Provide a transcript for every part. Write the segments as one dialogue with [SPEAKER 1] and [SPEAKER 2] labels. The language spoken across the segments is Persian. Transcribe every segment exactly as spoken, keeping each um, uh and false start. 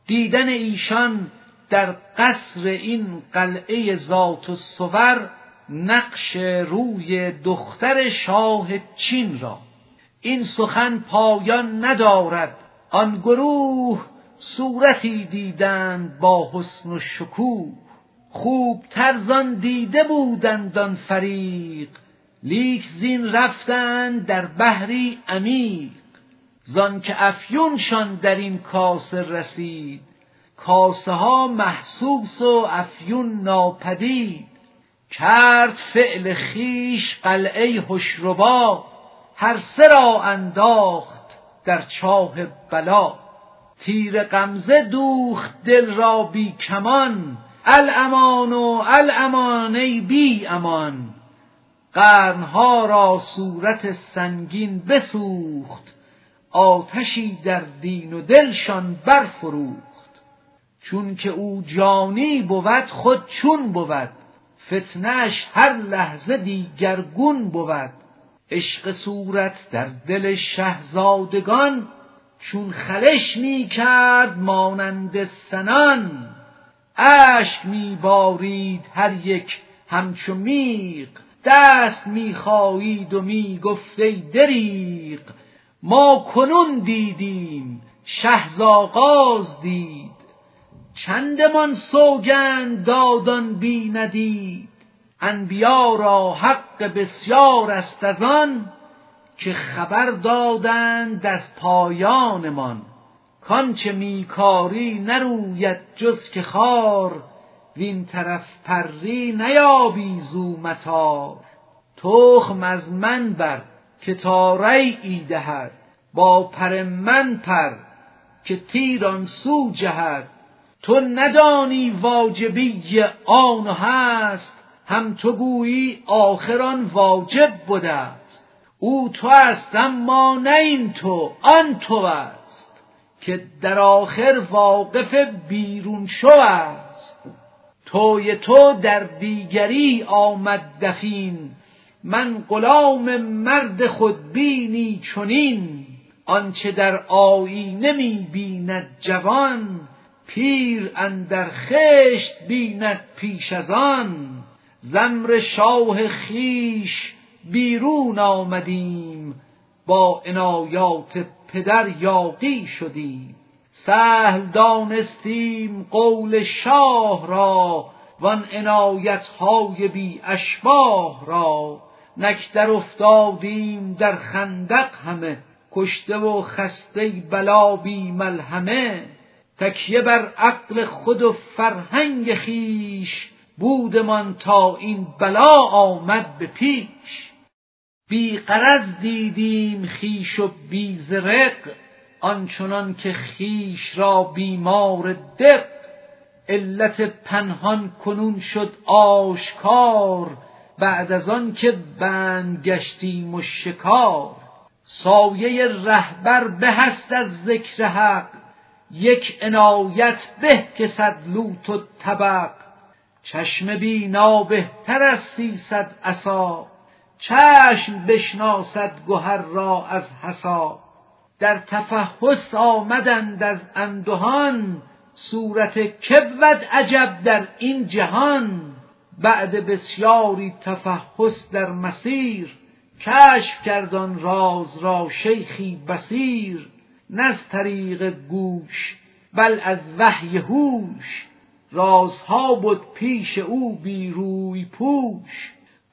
[SPEAKER 1] دیدن ایشان در قصر این قلعه ذات الصور نقش روی دختر شاه چین را. این سخن پایان ندارد، آن گروه صورتی دیدند با حسن و شکوه. خوب تر زان دیده بودند آن فریق، لیک زین رفتند در بحری عمیق. زان که افیونشان در این کاسه رسید، کاسه ها محسوس و افیون ناپدید. کرد فعل خیش قلعه هشربا، هر سه را انداخت در چاه بلا. تیر غمزه دوخت دل را بی کمان، الامان و الامان ای بی امان. قرنها را صورت سنگین بسوخت، آتشی در دین و دلشان برفروخت. چون که او جانی بود خود چون بود، فتنه‌اش هر لحظه دیگرگون بود. عشق صورت در دل شهزادگان، چون خلش می کرد مانند سنان. اشک می بارید هر یک همچو میغ، دست می خایید و می گفت ای دریغ. ما کنون دیدیم شهزاغاز دید، چندمان سوگند دادان بی ندید. انبیا را حق بسیار است از آن، که خبر دادند از پایانمان. کانچه میکاری نروید جز که خار، وین طرف پری نیابی زو مطار. تخم از من بر که تا ریعی دهد، با پر من پر که تیر آن سو جهد. تو ندانی واجبی آن و هست، هم تو گویی آخر آن واجب بوده است. او تو است اما نه این تو، آن تو است، که در آخر واقف بیرون شو است. توی تو در دیگری آمد دفین، من غلام مرد خودبینی چنین. آنچه در آیینه می بیند جوان، پیر اندر خشت بیند پیش از آن. زمر شاه خیش بیرون آمدیم، با عنایات پدر یاغی شدیم. سهل دانستیم قول شاه را، وان عنایتهای بی اشباه را. نک در افتادیم در خندق همه، کشته و خسته بلا بی ملحمه. تکیه بر عقل خود و فرهنگ خیش، بودمان تا این بلا آمد به پیش. بی غرض دیدیم خیش و بی زرق، آنچنان که خیش را بیمار دق. علت پنهان کنون شد آشکار، بعد از آن که بند گشتیم و شکار. سایه رهبر به است از ذکر حق، یک عنایت به که صد لوت و تبق. چشم بینا بهتر از سیصد عصا، چشم بشناسد گهر را از حصا. در تفحص آمدند از اندهان، صورت که بود عجب در این جهان. بعد بسیاری تفحص در مسیر، کشف کرد آن راز را شیخی بصیر. نه از طریق گوش بل از وحی هوش، رازها بود پیش او بی روی پوش.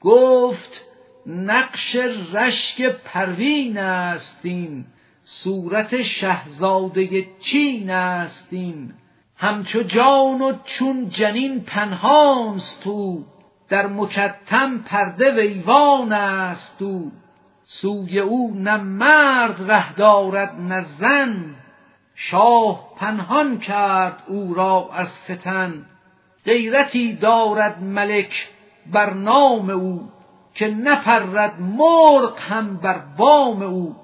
[SPEAKER 1] گفت نقش رشک پروین است این، صورت شهزاده چین است این. همچو جان و چون جنین پنهانست او، در مکتم پرده ویوان است او. سوی او نه مرد ره دارد نه زن، شاه پنهان کرد او را از فتن. غیرتی دارد ملک بر نام او، که نپرد مرغ هم بر بام او.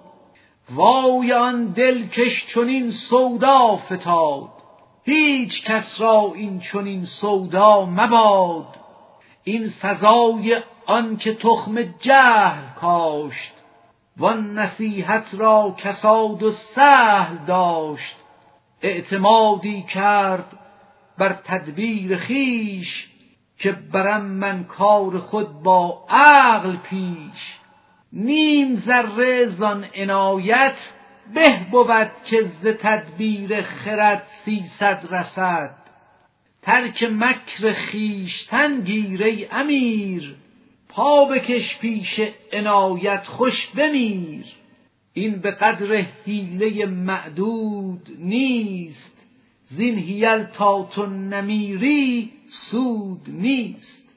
[SPEAKER 1] وای آن دل کش چنین سودا فتاد، هیچ کس را این چنین سودا مباد. این سزای آن که تخم جهل کاشت، وان نصیحت را کساد و سهل داشت. اعتمادی کرد بر تدبیر خیش، که برم من کار خود با عقل پیش. نیم ذره زان عنایت به بود، که ز تدبیر خرد سیصد رسد. ترک مکر خویشتن گیر ای امیر، پا بکش پیش عنایت خوش بمیر. این به قدر حیله معدود نیست، زین حیل تا تو نمیری سود نیست.